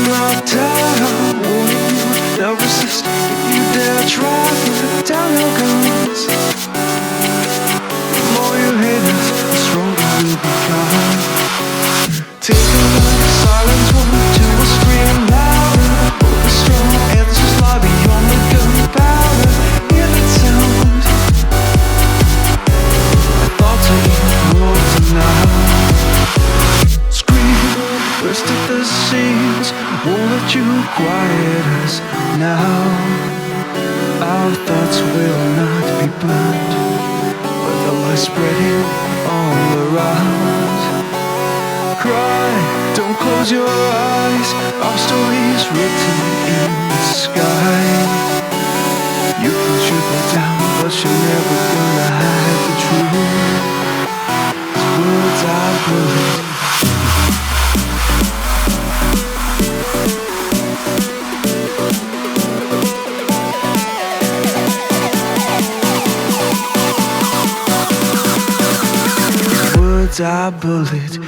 knocked out. Warning you, now resist if you dare try. Put down your guns. The more you hate us, the stronger we'll become. Take a look, silence one, two will scream louder. Hope is strong, answers lie beyond the gunpowder. Hear that sound? I thought to ignore tonight. Scream, burst at the seams. Won't let you quiet us now. Our thoughts will not be burned, but the light spreading all around. Cry, don't close your eyes. Our story's written in the sky. You can shoot me down, but you're never gonna hide the truth. These words are bullets. Words are bulletproof.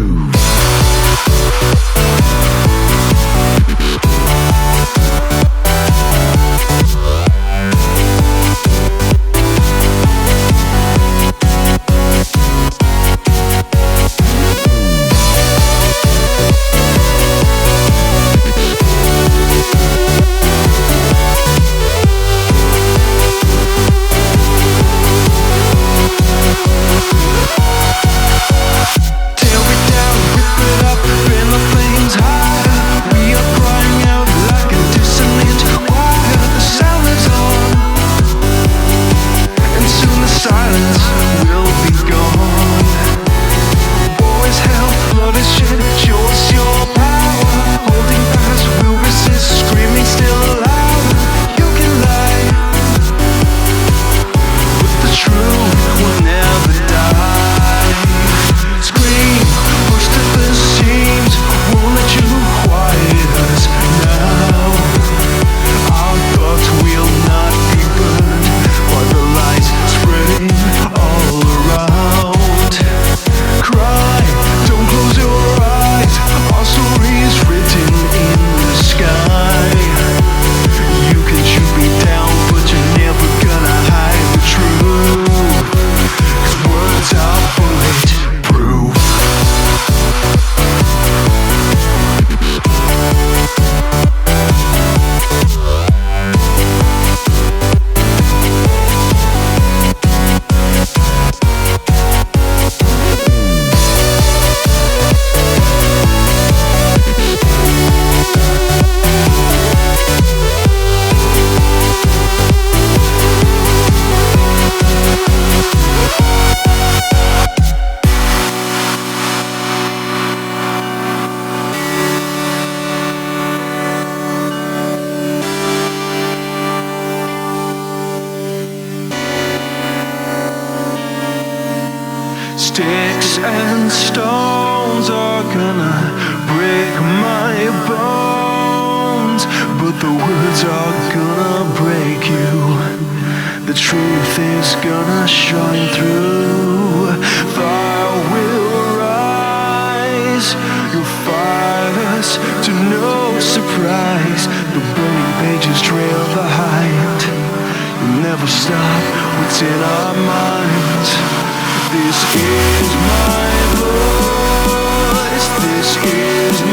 Sticks and stones are gonna break my bones, but the words are gonna break you. The truth is gonna shine through. Fire will rise. You'll fight us to no surprise. The burning pages trail behind. You'll never stop what's in our minds. This is my voice, this is